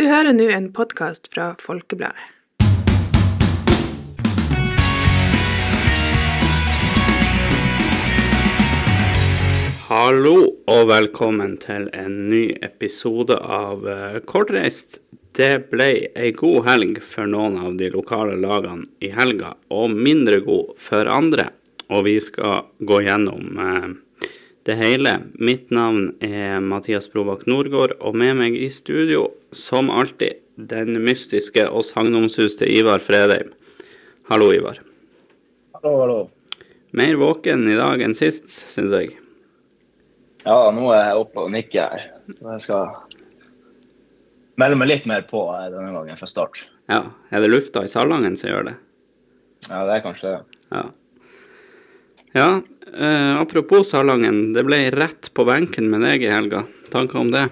Du hører nå en podcast fra Folkebladet. Hallo og velkommen til en ny episode av Kortreist. Det ble en god helg for noen av de lokale lagene i helga, og mindre god for andre. Og vi skal gå gjennom det hele. Mitt navn er Mathias Brovak Nordgård, og med meg i studio, som alltid, den mystiske og sagnomsuste Ivar Fredheim. Hallo, Ivar. Hallo. Mer våken i dag enn sist, synes jeg. Ja, nå er jeg oppe og nikker her, så jeg skal melde meg litt mer på denne gangen fra start. Ja, er det lufta i Salangen som gjør det? Ja, det er kanskje det. Ja, apropos Salangen, det ble rett på benken med deg i helga. Tanker om det?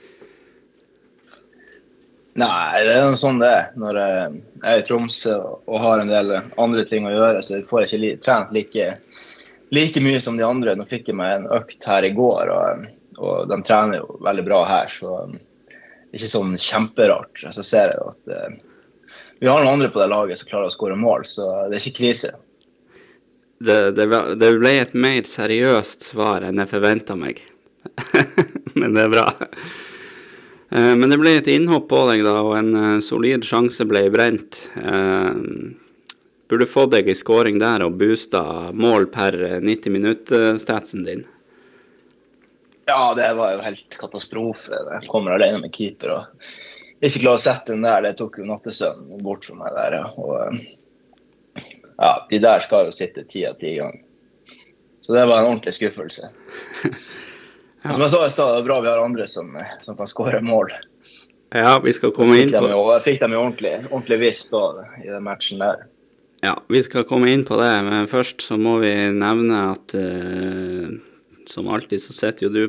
Nei, det er noe sånn det er. Når jeg er i Tromsø og har en del andre ting å gjøre, så får jeg ikke trent like mye som de andre. Nå fikk jeg meg en økt her i går, og de trener jo veldig bra her, så ikke sånn kjemperart. Så ser jeg jo at vi har noen andre på det laget som klarer å skåre mål, så det er ikke krise. Det ble et mer seriøst svar enn jeg forventet meg. Men det er bra. Men det ble et innhopp på deg da, og en solid sjanse ble brent. Burde få deg i scoring der og boosta mål per 90 minutt-statsen din. Ja, det var jo helt katastrofe. Jeg kommer alene med keeper og ikke klar å sette den der. Det tok jo nattesøvn bort fra meg der. Og ja, de der skal jo sitte 10 av 10 ganger. Så det var en ordentlig skuffelse. Ja. Som jeg sa i stedet, det er bra vi har andre som kan skåre mål. Ja, vi skal komme inn på det. Jeg fikk dem jo ordentlig visst da, i den matchen der. Ja, vi skal komme inn på det, men først så må vi nevne at som alltid så sitter jo du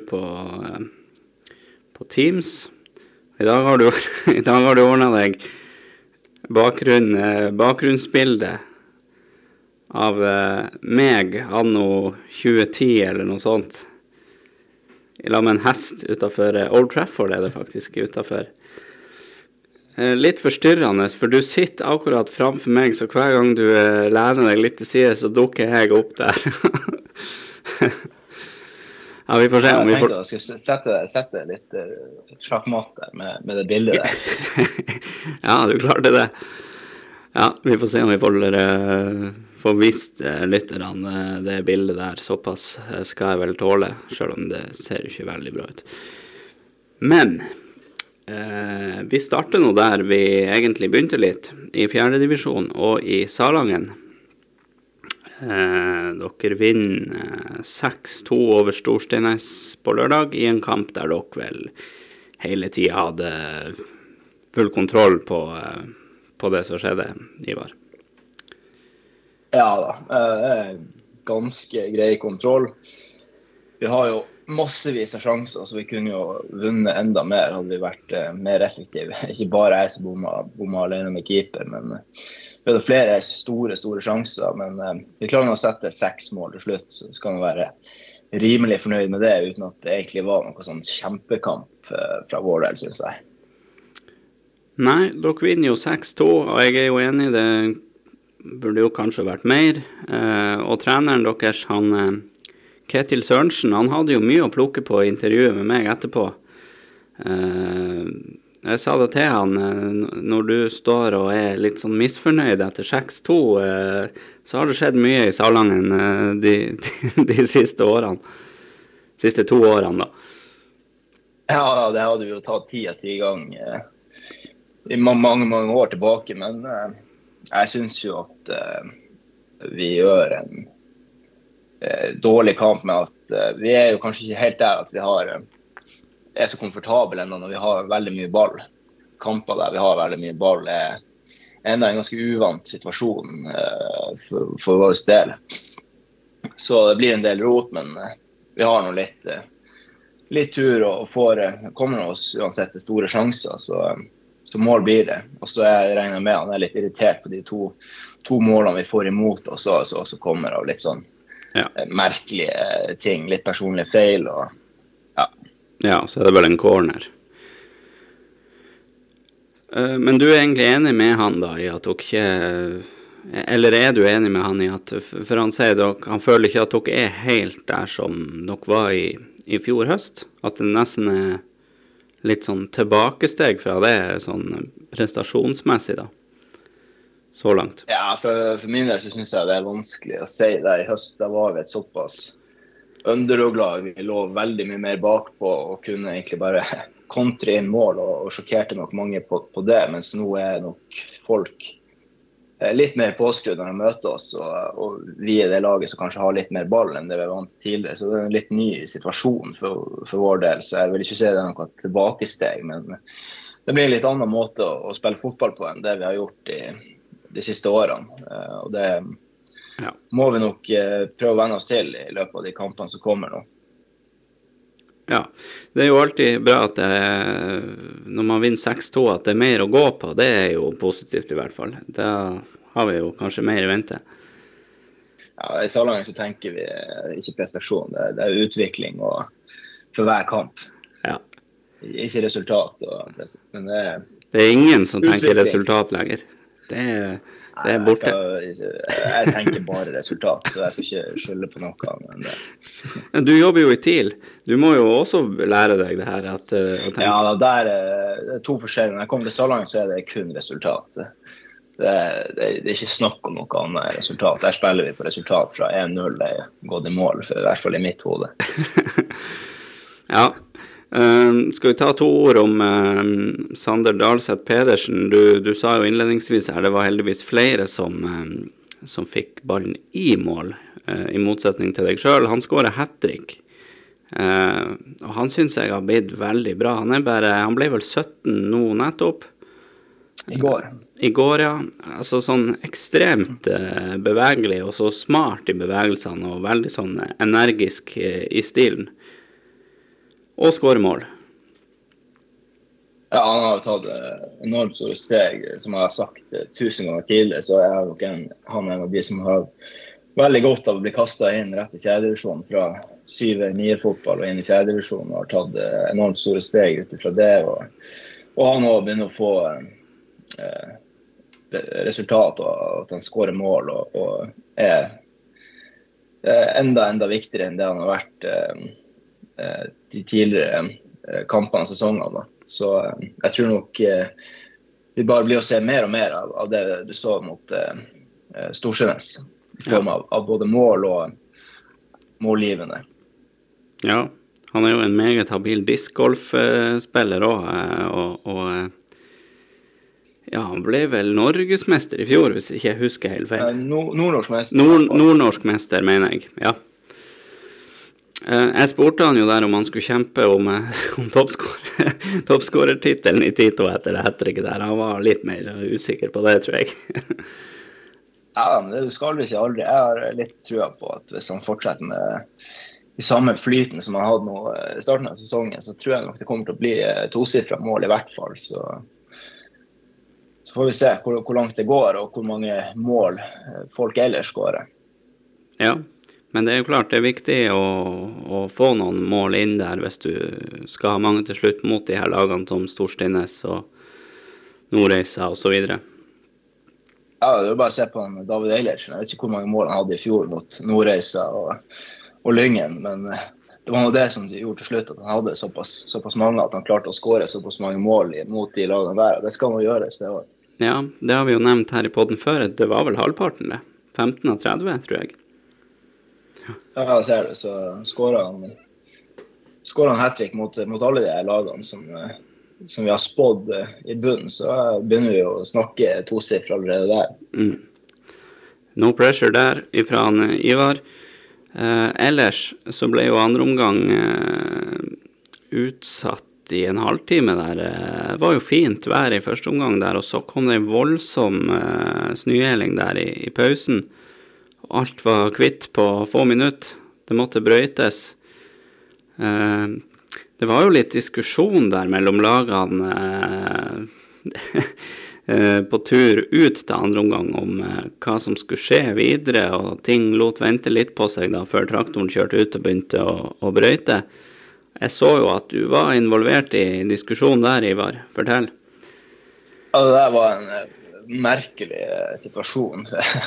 på Teams. I dag har du ordnet deg bakgrunnsbilde av meg anno 2010 eller noe sånt. I lag med en hest utenfor Old Trafford er det faktisk utenfor. Litt forstyrrende, for du sitter akkurat framfor meg, så hver gang du lener deg litt til side, så dukker jeg opp der. Ja, vi får se om vi får... Jeg tenkte jeg skulle sette litt sjakkmatt der med det bildet der. Ja, du klarte det. Ja, vi får se om vi får vist lytterne det bildet der. Såpass skal jeg vel tåle, selv om det ser ikke veldig bra ut. Men... vi starter nå der vi egentlig begynte litt, i 4. divisjon og i Salangen. Dere vinner 6-2 over Storsteinnes på lørdag i en kamp der dere vel hele tiden hadde full kontroll på det som skjedde, Ivar. Ja da, ganske grei kontroll. Vi har jo massevis av sjanser, så vi kunne jo vunnet enda mer, hadde vi vært mer effektive. Ikke bare jeg som bomma alene med keeper, men vi hadde flere store sjanser, men vi klarer å sette 6 mål til slutt, så skal vi være rimelig fornøyd med det, uten at det egentlig var noe sånn kjempekamp fra vår del, synes jeg. Nei, dere vinner jo 6-2, og jeg er jo enig, det burde jo kanskje vært mer, og treneren deres, Ketil Sørensen, han hadde jo mye å plukke på i intervjuet med meg etterpå. Jeg sa det til han, når du står og er litt sånn misfornøyd etter 6-2, så har det skjedd mye i Salangen de siste årene. Siste 2 årene da. Ja, det hadde vi jo tatt 10 av 10 ganger i mange år tilbake, men jeg synes jo at vi gjør en dårlig kamp med at vi er jo kanskje ikke helt der at vi er så komfortable enda når vi har veldig mye ball. Kamper der vi har veldig mye ball er enda en ganske uvant situasjon for vår del. Så det blir en del rot, men vi har nå litt tur og kommer oss uansett til store sjanser, så mål blir det. Og så regner jeg med han er litt irritert på de to målene vi får imot, og så kommer det litt sånn merkelige ting, litt personlige feil og ja, så er det vel en corner. Men du egentlig enig med han da i at dere ikke, eller du enig med han i at, for han sier han føler ikke at dere helt der som dere var i fjor høst, at det nesten litt sånn tilbakesteg fra det, sånn prestasjonsmessig da, så langt? Ja, for min del så synes jeg det vanskelig å si det. I høst da var vi et såpass underdog-lag. Vi lå veldig mye mer bakpå og kunne egentlig bare kontre inn mål og sjokkerte nok mange på det, mens nå nok folk litt mer påskrudd når de møter oss, og vi det laget som kanskje har litt mer ball enn det vi var vant tidligere. Så det en litt ny situasjon for vår del, så jeg vil ikke si det noe tilbakesteg, men det blir en litt annen måte å spille fotball på enn det vi har gjort i de siste årene. Og det må vi nok prøve å venne oss til i løpet av de kampene som kommer nå. Ja, det jo alltid bra at når man vinner 6-2 at det mer å gå på, det jo positivt i hvert fall. Da har vi jo kanskje mer i vente. Ja, i Salangen så tenker vi ikke prestasjon, det utvikling og for hver kamp. Ja. Ikke resultat. Men det ingen som tenker resultat lenger. Det borte. Jeg tenker bare resultat, så jeg skal ikke skylde på noe. Men du jobber jo i TIL. Du må jo også lære deg det her. Ja, der to forskjellige. Når jeg kommer til Salangen, så det kun resultat. Det ikke snakk om noe annet resultat. Der spiller vi på resultat fra 1-0 gått i mål, i hvert fall i mitt hode. Ja. Skal vi ta 2 ord om Sander Dalseth Pedersen? Du sa jo innledningsvis her, det var heldigvis flere som fikk ballen i mål, i motsetning til deg selv. Han skåret hat-trick, og han synes jeg har blitt veldig bra. Han ble vel 17 nå nettopp. I går, ja. Altså sånn ekstremt bevegelig, og så smart i bevegelsene, og veldig sånn energisk i stilen. Og skåre mål. Ja, han har tatt enormt store steg, som jeg har sagt 1000 ganger tidligere, så han en av de som har veldig godt av å bli kastet inn rett i 4. divisjon, fra 7-9-fotball og inn i 4. divisjon, og har tatt enormt store steg utifra det, og han har begynt å få resultat, og at han skårer mål, og enda viktigere enn det han har vært de tidligere kampene og sesongene. Så jeg tror nok vi bare blir å se mer og mer av det du så mot Storsenes, i form av både mål og målgivende. Ja, han jo en meget habil discgolf-spiller også, og ja, han ble vel norgesmester i fjor, hvis ikke jeg husker helt feil. Nordnorsk mester. Nordnorsk mester, mener jeg, ja. Jeg spurte han jo der om han skulle kjempe om toppskårertitelen i Tito etter det hattricket der. Han var litt mer usikker på det, tror jeg. Ja, men det skal vi ikke aldri. Jeg har litt trua på at hvis han fortsetter med de samme flyten som han hadde nå i starten av sesongen, så tror jeg nok det kommer til å bli 2-sifret mål i hvert fall. Så får vi se hvor langt det går, og hvor mange mål folk ellers skårer. Ja. Men det jo klart, det viktig å få noen mål inn der hvis du skal ha mange til slutt mot de her lagene som Storstines og Nordreisa og så videre. Ja, det bare å se på David Eilertsen. Jeg vet ikke hvor mange mål han hadde i fjor mot Nordreisa og Lyngen, men det var noe det som de gjorde til slutt, at han hadde såpass mange at han klarte å skåre såpass mange mål mot de lagene der, og det skal man gjøre i stedet. Ja, det har vi jo nevnt her i podden før, det var vel halvparten det. 15 av 30, tror jeg. Ja, jeg ser det, så skårer han hat-trick mot alle de lagene som vi har spådd i bunnen, så begynner vi å snakke 2-sifre allerede der. No pressure der ifra Ivar. Ellers så ble jo andre omgang utsatt i en halvtime der. Det var jo fint vær i første omgang der, og så kom det en voldsom snøheling der i pausen. Alt var kvitt på få minutter. Det måtte brøytes. Det var jo litt diskusjon der mellom lagene på tur ut til andre omgang om hva som skulle skje videre, og ting lot vente litt på seg da før traktoren kjørte ut og begynte å brøyte. Jeg så jo at du var involvert i diskusjonen der, Ivar. Fortell. Ja, det der var en merkelig situasjon.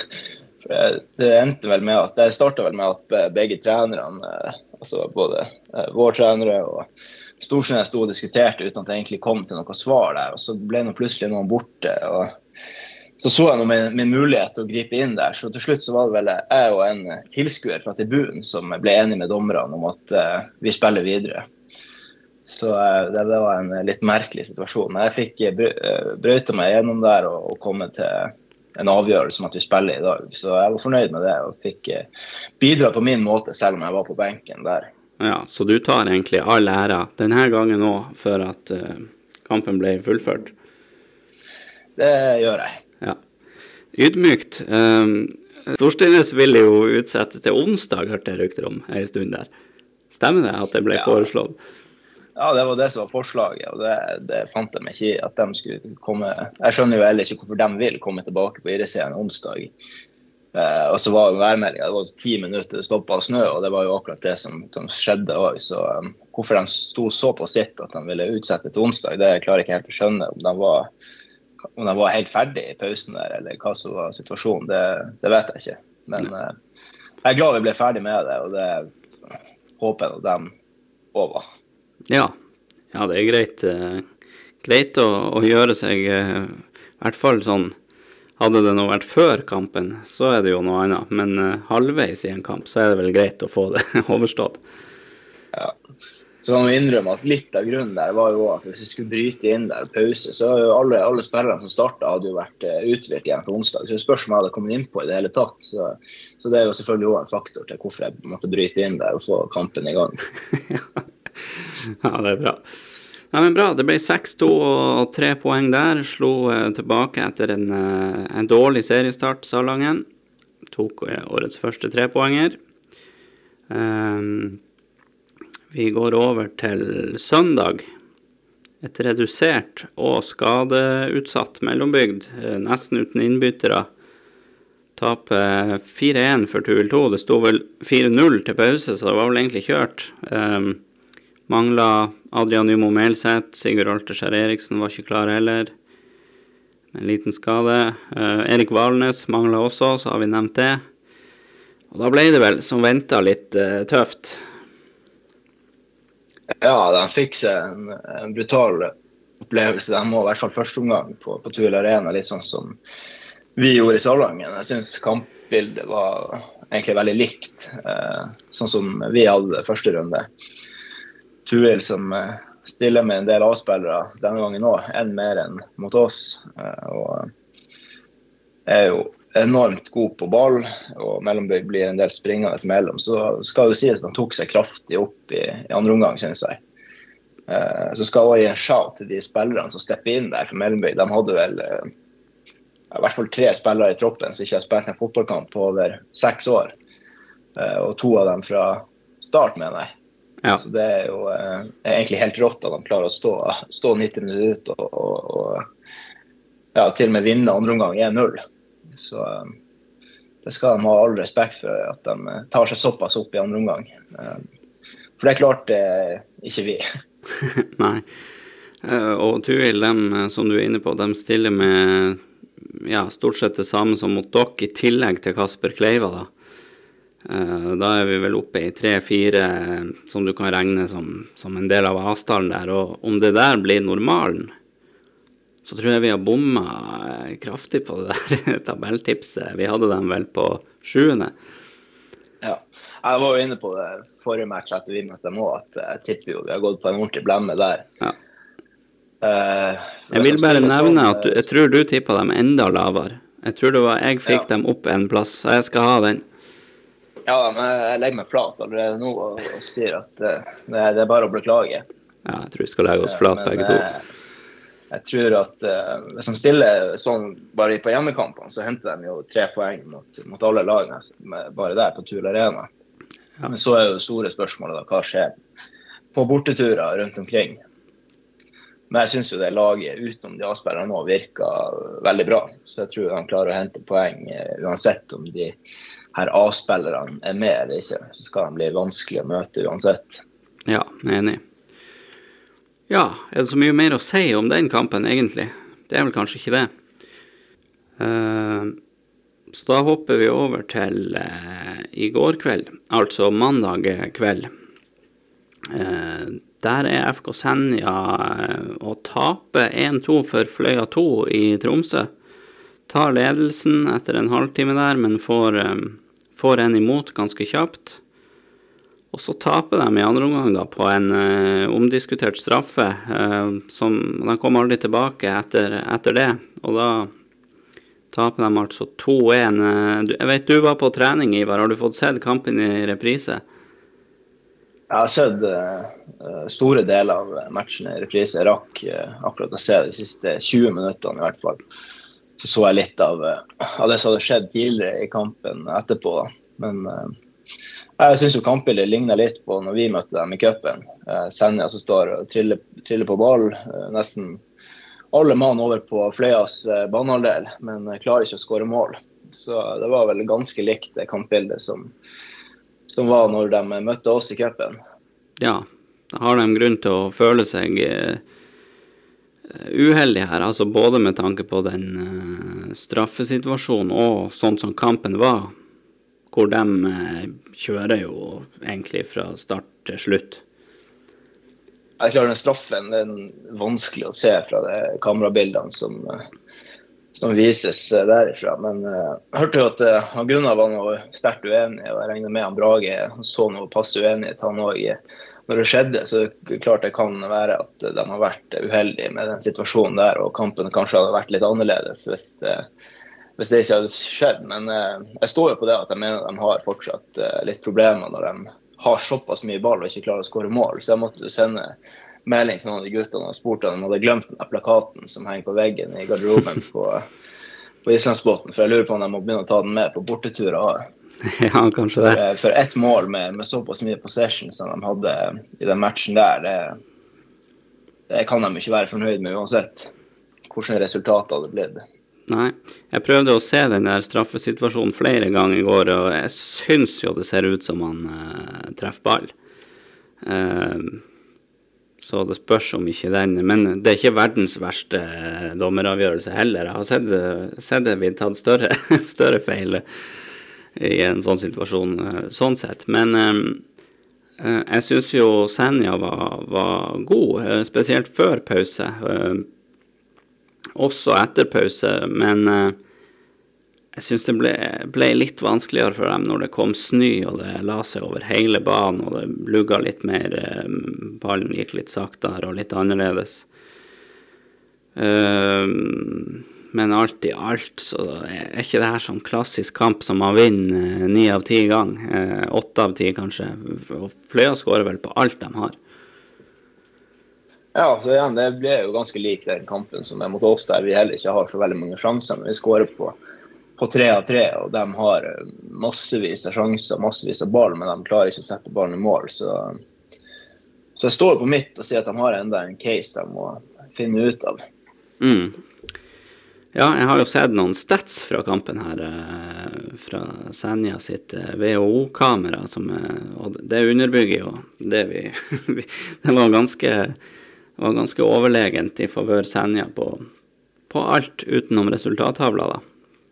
Det endte vel med at, det startet vel med at begge trenerne, altså både vår trenere og Storsnes stod og diskuterte uten at det egentlig kom til noe svar der, og så ble plutselig noen borte, og så jeg min mulighet til å gripe inn der, så til slutt så var det vel jeg og en tilskuer fra tribunen som ble enige med dommerne om at vi spiller videre. Så det var en litt merkelig situasjon, men jeg fikk brøyta meg gjennom der og komme til en avgjørelse om at vi spiller i dag, så jeg var fornøyd med det og fikk bidra på min måte selv om jeg var på benken der. Ja, så du tar egentlig all æra denne gangen også for at kampen ble fullført? Det gjør jeg. Ja. Ydmykt. Storstines ville jo utsette til onsdag, hørte jeg rykter om en stund der. Stemmer det at det ble foreslått? Ja, det var det som var forslaget, og det fant jeg meg ikke i at de skulle komme. Jeg skjønner jo heller ikke hvorfor de vil komme tilbake på idrettsserien onsdag. Og så var jo værmeldingen, det var 10 minutter det stoppet av snø, og det var jo akkurat det som skjedde også. Så hvorfor de sto så på sitt at de ville utsette til onsdag, det klarer jeg ikke helt å skjønne. Om de var helt ferdig i pausen der, eller hva som var situasjonen, det vet jeg ikke. Men jeg er glad vi ble ferdig med det, og det håper jeg at de også var. Ja, det er greit å gjøre seg, i hvert fall sånn. Hadde det nå vært før kampen, så er det jo noe annet. Men halvveis i en kamp, så er det vel greit å få det overstått. Ja, så kan vi innrømme at litt av grunnen der var jo at hvis vi skulle bryte inn der pause, så alle spillere som startet hadde jo vært utvist igjen på onsdag. Så spørsmålet hadde kommet inn på i det hele tatt. Så det er jo selvfølgelig også en faktor til hvorfor jeg måtte bryte inn der og få kampen i gang. Ja, det er bra. Ja, men bra, det ble 6-2 og 3 poeng der, slo tilbake etter en dårlig seriestart, Salangen. Tok årets første 3-poenger. Vi går over til søndag. Et redusert og skadeutsatt mellombygd, nesten uten innbyttere. Taper 4-1 for Tuil 2, det stod vel 4-0 til pause, så det var vel egentlig kjørt. Manglet Adrian Nymo Melseth, Sigurd Alterskjær Eriksen var ikke klar heller. En liten skade. Erik Valnes manglet også, så har vi nevnt det. Og da ble det vel, som ventet, litt tøft. Ja, de fikk seg en brutal opplevelse. De må i hvert fall første omgang på Tuil Arena, litt sånn som vi gjorde i Salangen. Jeg synes kampbildet var egentlig veldig likt, sånn som vi hadde første runde. Tuil som stiller med en del avspillere denne gangen også, enn mer enn mot oss, og er jo enormt god på ball, og Mellombygd blir en del springende mellom, så skal jo sies at han tok seg kraftig opp i andre omgang, synes jeg. Så skal jeg gi en shout til de spillerne som stepper inn der for Mellombygd. De hadde vel i hvert fall 3 spillere i troppen som ikke har spilt en fotballkamp på over 6 år, og 2 av dem fra start, mener jeg. Ja. Så det er jo egentlig helt rått at de klarer å stå 90 minutter ut og ja, til og med vinne andre omgang 1-0. Så det skal de ha all respekt for, at de tar seg såpass opp i andre omgang. For det klarte ikke vi. Nei. Og Tuil, som du er inne på, de stiller med stort sett det samme som mot dere, i tillegg til Kasper Kleiva da. Da er vi vel oppe i 3-4 som du kan regne som en del av avstanden der, og om det der blir normalen, så tror jeg vi har bommet kraftig på det der tabelltipset. Vi hadde dem vel på 7. Ja, jeg var jo inne på det forrige match etter vi møtte dem også, at jeg tipper jo vi har gått på en ordentlig blemme der. Ja. Jeg vil bare nevne at jeg tror du tippet dem enda lavere. Jeg tror det var jeg fikk dem opp en plass, så jeg skal ha den. Ja, men jeg legger meg flat allerede nå og sier at det er bare å beklage. Ja, jeg tror vi skal legge oss flat begge to. Jeg tror at hvis de stiller sånn bare på hjemmekampene, så henter de jo 3 poeng mot alle lagene, bare der på Tuil Arena. Ja. Men så er jo det store spørsmålet da, hva skjer på borteturer rundt omkring. Men jeg synes jo det laget utenom de avspillerne nå virker veldig bra, så jeg tror de klarer å hente poeng uansett om de her avspillerne er med eller ikke, så skal de bli vanskelig å møte uansett. Ja, enig. Ja, er det så mye mer å si om den kampen egentlig? det vel kanskje ikke det. Så da hopper vi over til i går kveld, altså mandag kveld. Der FK Senja å tape 1-2 for Fløya 2 i Tromsø. Tar ledelsen etter en halvtime der, men får en imot ganske kjapt. Og så taper de i andre omgang da, på en omdiskutert straffe, som de kom aldri tilbake etter det. Og da taper de altså 2-1. Jeg vet du var på trening, Ivar. Har du fått sett kampen i reprise? Jeg har sett store deler av matchen i reprise. Jeg rakk akkurat å se de siste 20 minuttene i hvert fall. Så jeg litt av det som hadde skjedd tidligere i kampen etterpå. Men jeg synes jo kampbildet ligner litt på når vi møtte dem i cupen. Senja som står og triller på ball, nesten alle mann over på Fløyas banehalvdel, men klarer ikke å skåre mål. Så det var vel ganske likt det kampbildet som var når de møtte oss i cupen. Ja, da har de grunn til å føle seg uheldig her, altså både med tanke på den straffesituasjonen og sånn som kampen var, hvor de kjører jo egentlig fra start til slutt. Jeg klarer den straffen, det er vanskelig å se fra de kamerabildene som vises derifra, men jeg hørte jo at Gunnar var noe sterkt uenig, og jeg regner med han Brage så noe passe uenighet han også. Når det skjedde, så klart det kan være at de har vært uheldige med den situasjonen der, og kampen kanskje hadde vært litt annerledes hvis det ikke hadde skjedd. Men jeg står jo på det at jeg mener de har fortsatt litt problemer når de har såpass mye ball og ikke klarer å skåre mål. Så jeg måtte sende melding til noen av de guttene og spurte om de hadde glemt den plakaten som henger på veggen i garderoben på Islandsbåten, for jeg lurer på om de må begynne å ta den med på borteturer. Ja, kanskje det. For ett mål med såpass mye possession som de hadde i den matchen der, det kan de ikke være fornøyd med uansett hvordan resultatet hadde blitt. Nei, jeg prøvde å se den der straffesituasjonen flere ganger i går, og jeg synes jo det ser ut som han treffer ball. Så det spørs om ikke den, men det er ikke verdens verste dommeravgjørelse heller. Jeg har sett det blitt tatt større feil i en sånn situasjon, sånn sett. Men jeg synes jo Senja var god, spesielt før pause, også etter pause, men jeg synes det ble litt vanskeligere for dem når det kom snø, og det la seg over hele banen, og det lugga litt mer, ballen gikk litt saktere og litt annerledes. Men alt i alt, så er ikke det her sånn klassisk kamp som man vinner 9 av 10 gang, 8 av 10 kanskje, og Fløya skårer vel på alt de har. Ja, så igjen, det ble jo ganske lik den kampen som er mot oss, der vi heller ikke har så veldig mange sjanser, men vi skårer på 3 av 3, og de har massevis av sjanser, massevis av ball, men de klarer ikke å sette ballen i mål, så jeg står på mitt og sier at de har enda en case de må finne ut av. Ja, jeg har jo sett noen stats fra kampen her, fra Senja sitt VHO-kamera, og det underbygger jo det det var ganske overlegent i favør Senja på alt utenom resultattavla da.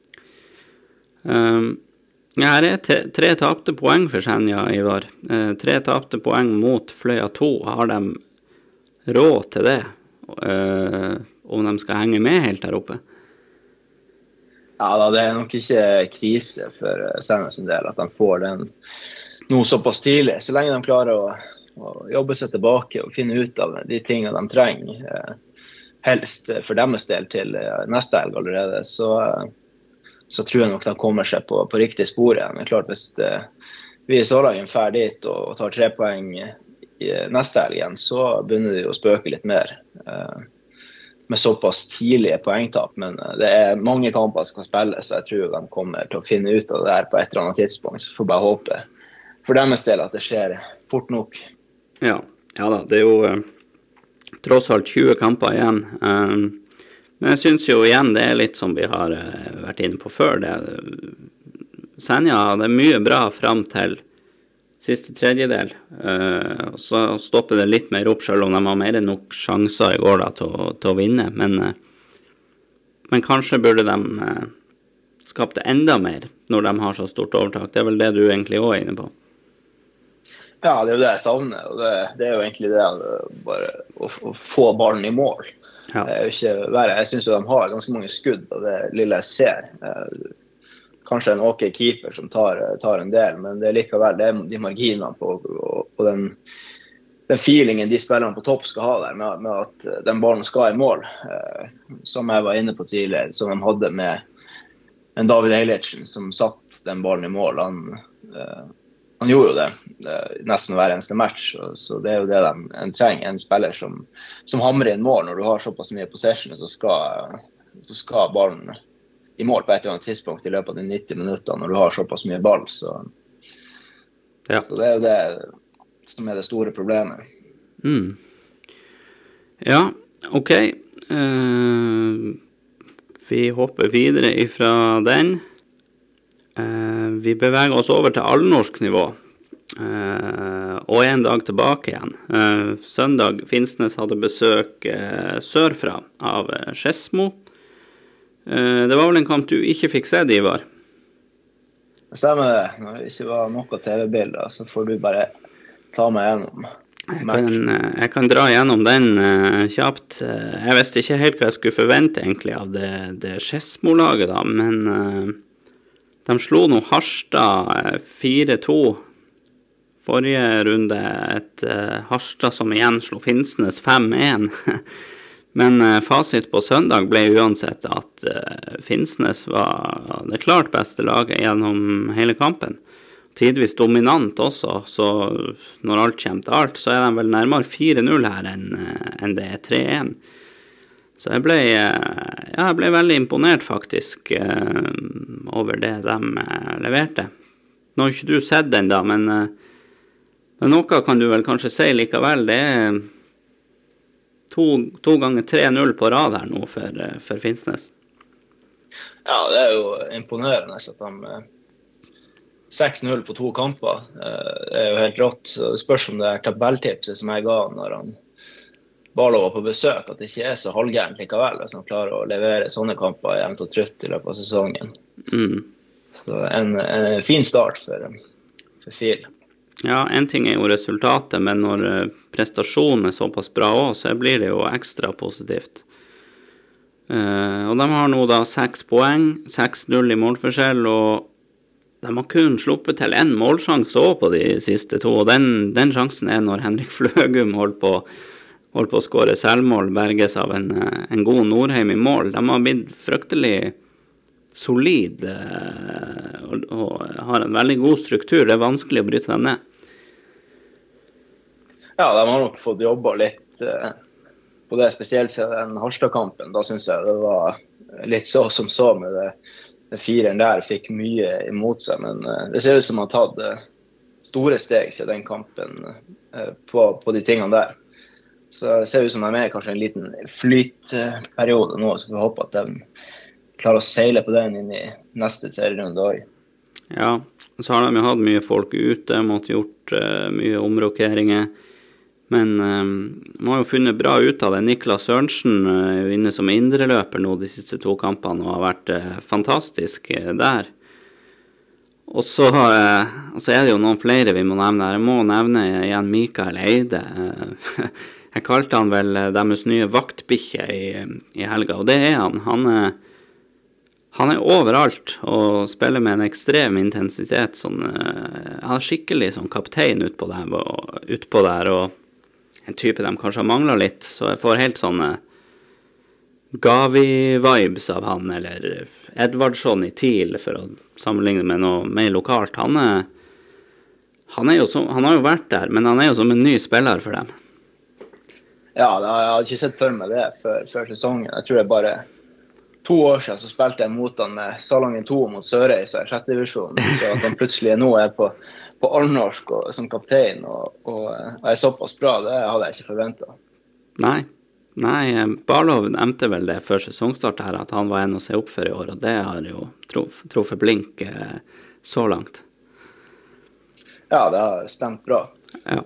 Her er 3 tapte poeng for Senja, Ivar. 3 tapte poeng mot Fløya 2. Har de råd til det, om de skal henge med helt der oppe? Ja da, det er nok ikke krise for Senja sin del at de får den noe såpass tidlig. Så lenge de klarer å jobbe seg tilbake og finne ut av de tingene de trenger, helst for deres del til neste helg allerede, så tror jeg nok de kommer seg på riktig spor igjen. Men klart, hvis vi i Sårlagen fer dit og tar 3 poeng i neste helg igjen, så begynner de å spøke litt mer. Med såpass tidlige poengtap, men det er mange kamper som skal spille, så jeg tror de kommer til å finne ut av det her på et eller annet tidspunkt, så får bare håpe for deres del at det skjer fort nok. Ja da, det er jo tross alt 20 kamper igjen, men jeg synes jo igjen det er litt som vi har vært inne på før. Senja, det er mye bra frem til siste tredjedel, så stopper det litt mer opp selv om de har mer enn nok sjanser i går da, til å vinne, men Men kanskje burde de skapt enda mer når de har så stort overtak. Det vel det du egentlig også er inne på. Ja, det jo det jeg savner, og det jo egentlig det bare å få ballen i mål. Ja. Det jo ikke verre. Jeg synes jo de har ganske mange skudd, og det lille jeg ser. Kanskje en ok keeper som tar en del, men det likevel det de marginene på den feelingen de spillerne på topp skal ha der, med at den ballen skal i mål, som jeg var inne på tidligere, som de hadde med en David Eilertsen som satt den ballen i mål. Han gjorde jo det nesten hver eneste match, så det jo det en trenger, en spiller som hamrer inn mål. Når du har såpass mye possession, så skal ballen i mål på et eller annet tidspunkt i løpet av de 90 minutter når du har såpass mye ball, så det jo det som det store problemet. Ja, ok. Vi hopper videre ifra den. Vi beveger oss over til allnorsk nivå, og en dag tilbake igjen. Søndag, Finnsnes hadde besøk sørfra av Skedsmo. Det var vel en kamp du ikke fikk se, Ivar? Det stemmer det. Når det ikke var noe TV-bilder, så får du bare ta meg gjennom matchen. Jeg kan dra gjennom den kjapt. Jeg visste ikke helt hva jeg skulle forvente egentlig av det Skedsmo-laget da, men de slo nå Harstad 4-2 forrige runde, et Harstad som igjen slo Finnsnes 5-1. Men fasit på søndag ble uansett at Finnsnes var det klart beste laget gjennom hele kampen. Tidvis dominant også, så når alt kommer til alt, så de vel nærmere 4-0 her enn det 3-1. Så jeg ble veldig imponert faktisk over det de leverte. Nå har ikke du sett den da, men noe kan du vel kanskje si likevel. Det to ganger 3-0 på rad her nå for Finnsnes. Ja, det jo imponerende at de 6-0 på 2 kamper. Det jo helt rått. Så det spørs om det tabelltipset som jeg ga når han Barlov var på besøk, at det ikke så halvgærent likevel, hvis han klarer å levere sånne kamper jevnt og trutt i løpet av sesongen. Så en fin start for FIL. Ja, en ting jo resultatet, men når prestasjonen såpass bra også, så blir det jo ekstra positivt. Og de har nå da 6 poeng, 6-0 i målforskjell, og de har kun sluppet til en målsjanse også på de siste 2, og den sjansen når Henrik Fløgum holdt på å skåre selvmål, berges av en god Nordheim i mål. De har blitt fryktelig solid og har en veldig god struktur. Det vanskelig å bryte dem ned. Ja, de har nok fått jobbet litt på det, spesielt siden den Harstad-kampen. Da synes jeg det var litt som så med det 4-en der, fikk mye imot seg, men det ser ut som han har tatt store steg siden den kampen på de tingene der. Så det ser ut som de kanskje en liten flytperiode nå, så vi håper at de klarer å seile på den inn i neste serierunde også. Ja, så har de jo hatt mye folk ute, måtte gjort mye omrokeringer, men de har jo funnet bra ut av det. Niklas Sørensen er jo inne som indreløper nå de siste 2 kampene, og har vært fantastisk der. Og så det jo noen flere vi må nevne her. Jeg må nevne igjen Mikael Eide. Jeg kalte han vel deres nye vaktbikkje i helga, og det han. Han overalt og spiller med en ekstrem intensitet. Han er skikkelig sånn kaptein utpå der, og en type de kanskje har manglet litt, så jeg får helt sånne Gavi-vibes av han, eller Edvardsson i TIL, for å sammenligne med noe mer lokalt. Han har jo vært der, men han jo som en ny spiller for dem. Ja, jeg hadde ikke sett for meg det før sesongen. Jeg tror det bare 2 år siden så spilte jeg mot han med Salangen 2 mot Sørreisa i 6. divisjon. Så at han plutselig nå på allnorsk som kaptein og såpass bra, det hadde jeg ikke forventet. Nei, Barlov nevnte vel det før sesongstart her, at han var en å se opp for i år, og det har jo truffet blink så langt. Ja, det har stemt bra. Ja.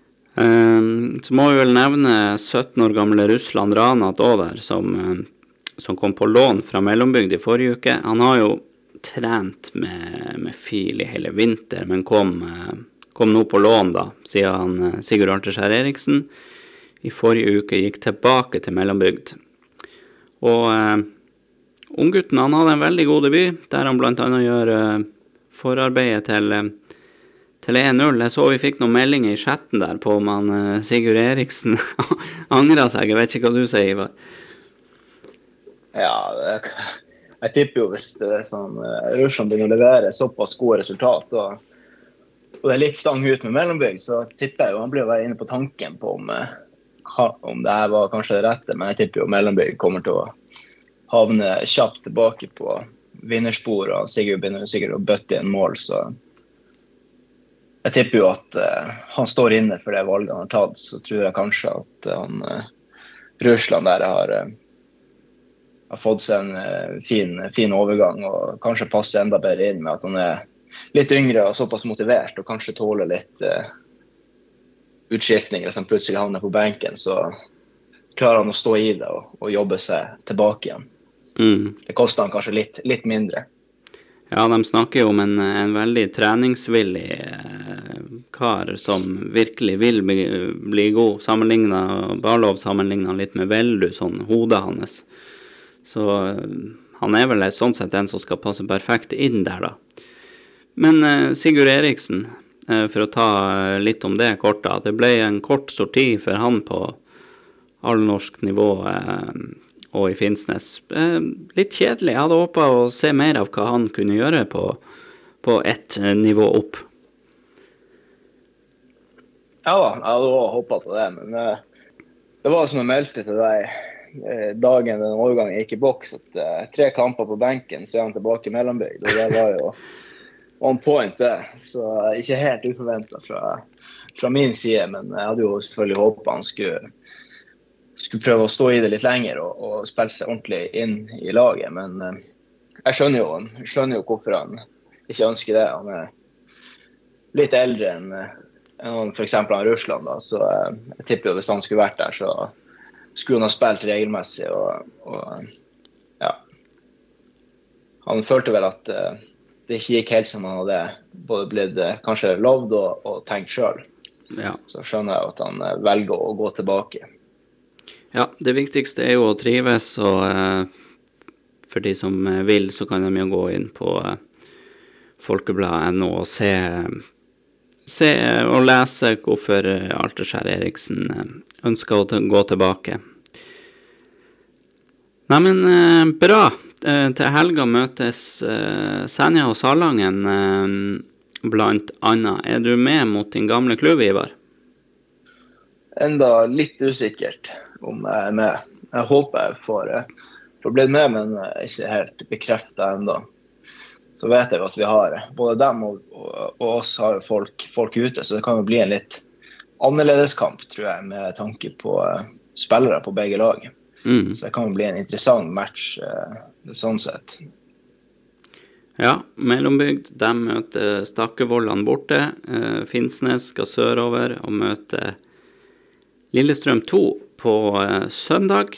Så må vi vel nevne 17 år gamle Russland Ranat over, som som kom på lån fra Mellombygd i forrige uke. Han har jo trent med fil i hele vinter, men kom nå på lån da, siden Sigurd Alterskjær Eriksen i forrige uke gikk tilbake til Mellombygd. Og unggutten, han hadde en veldig god debut, der han blant annet gjør forarbeidet til 1-0. Jeg så vi fikk noen meldinger i chatten der på om han Sigurd Eriksen angret seg. Jeg vet ikke hva du sier, Ivar. Ja, jeg tipper jo hvis det er sånn Russland begynner å levere såpass gode resultat, og det er litt stang ut med Mellombygd, så tipper jeg jo, han blir jo inne på tanken på om det her var kanskje det rette, men jeg tipper jo Mellombygd kommer til å havne kjapt tilbake på vinnerspor, og Sigurd begynner sikkert å bøtte i en mål, så jeg tipper jo at han står inne for det valget han har tatt, så tror jeg kanskje at Russland der har fått seg en fin overgang, og kanskje passer enda bedre inn med at han er litt yngre og såpass motivert, og kanskje tåler litt utskiftninger hvis han plutselig havner på benken, så klarer han å stå i det og jobbe seg tilbake igjen. Det koster han kanskje litt mindre. Ja, de snakker jo om en veldig treningsvillig kar som virkelig vil bli god, Barlov sammenlignet litt med Veldu, sånn hodet hans. Så han er vel sånn sett en som skal passe perfekt inn der da. Men Sigurd Eriksen, for å ta litt om det kort da, det ble en kort sorti for han på allnorsk nivå og i Finnsnes. Litt kjedelig. Jeg hadde håpet å se mer av hva han kunne gjøre på ett nivå opp. Ja, jeg hadde også håpet på det, men det var som jeg meldte til deg dagen den overgangen gikk i boks, at 3 kamper på benken, så er han tilbake i Mellombygd, og det var jo on point det, så ikke helt uforventet fra min side, men jeg hadde jo selvfølgelig håpet han skulle prøve å stå i det litt lenger og spille seg ordentlig inn i laget, men jeg skjønner jo hvorfor han ikke ønsker det. Han er litt eldre enn for eksempel han Russland da, så jeg tipper jo hvis han skulle vært der, så skulle han ha spilt regelmessig, og ja. Han følte vel at det ikke gikk helt som han hadde både blitt kanskje lovd og tenkt selv. Ja. Så skjønner jeg at han velger å gå tilbake. Ja, det viktigste er jo å trives, og for de som vil, så kan de jo gå inn på Folkebladet.no og se og lese hvorfor Alterskjær Eriksen ønsker å gå tilbake. Nei, men bra. Til helga møtes Senja og Salangen blant annet. Er du med mot din gamle klubb, Ivar? Enda litt usikkert om jeg er med. Jeg håper jeg får blitt med, men ikke helt bekreftet enda. Så vet jeg at vi har, både dem og oss har folk ute, så det kan jo bli en litt annerledes kamp, tror jeg, med tanke på spillere på begge lag. Så det kan jo bli en interessant match, sånn sett. Ja, Mellombygd, de møter Stakkevollan borte. Finnsnes skal sørover og møte Lillestrøm 2 på søndag.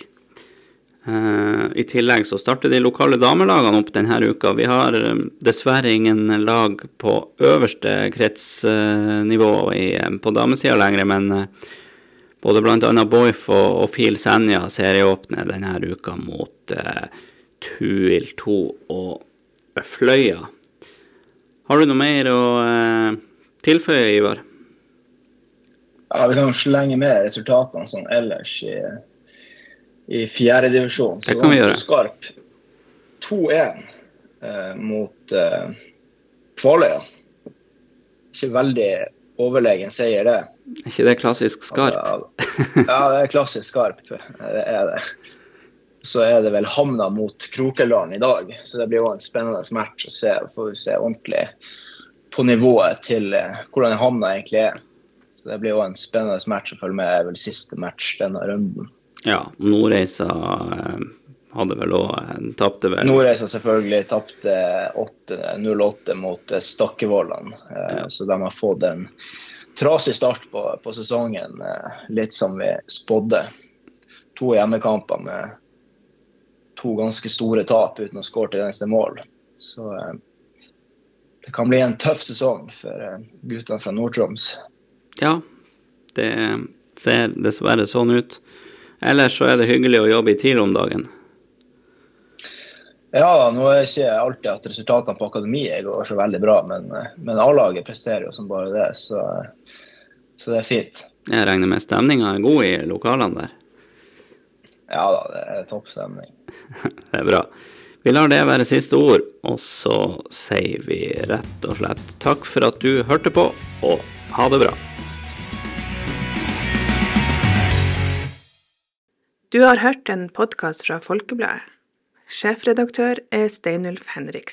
I tillegg så starter de lokale damelagene opp denne uka. Vi har dessverre ingen lag på øverste kretsnivå på damesiden lenger, men både blant annet Boif og Fil Senja serieåpner denne uka mot Tuil 2 og Fløya. Har du noe mer å tilføye, Ivar? Ja, vi kan jo slenge med resultatene sånn ellers i 4. divisjon. Det kan vi gjøre. Skarp 2-1 mot Kvaløya. Ikke veldig overlegen seier det. Ikke det klassisk Skarp? Ja, det er klassisk Skarp. Det er det. Så er det vel Hamna mot Krokeldalen i dag. Så det blir jo en spennende match å se. Får vi se ordentlig på nivået til hvordan Hamna egentlig er. Så det blir jo en spennende match å følge med. Det er vel siste match denne runden. Ja, Nordreisa hadde vel også tappte vel. Nordreisa selvfølgelig tappte 0-8 mot Stakkevollan. Så de har fått en trasig start på sesongen, litt som vi spådde. 2 hjemmekamper med 2 ganske store tap uten å skåre til eneste mål. Så det kan bli en tøff sesong for guttene fra Nord-Troms. Ja, det ser dessverre sånn ut. Ellers så det hyggelig å jobbe i TIL om dagen. Ja, nå ikke alltid at resultatene på akademiet går så veldig bra, men A-laget presterer jo som bare det, så det fint. Jeg regner med stemningen god i lokalene der. Ja da, det toppstemning. Det bra. Vi lar det være siste ord, og så sier vi rett og slett takk for at du hørte på, og ha det bra. Du har hørt en podcast fra Folkebladet. Sjefredaktør Steinulf Henriksen.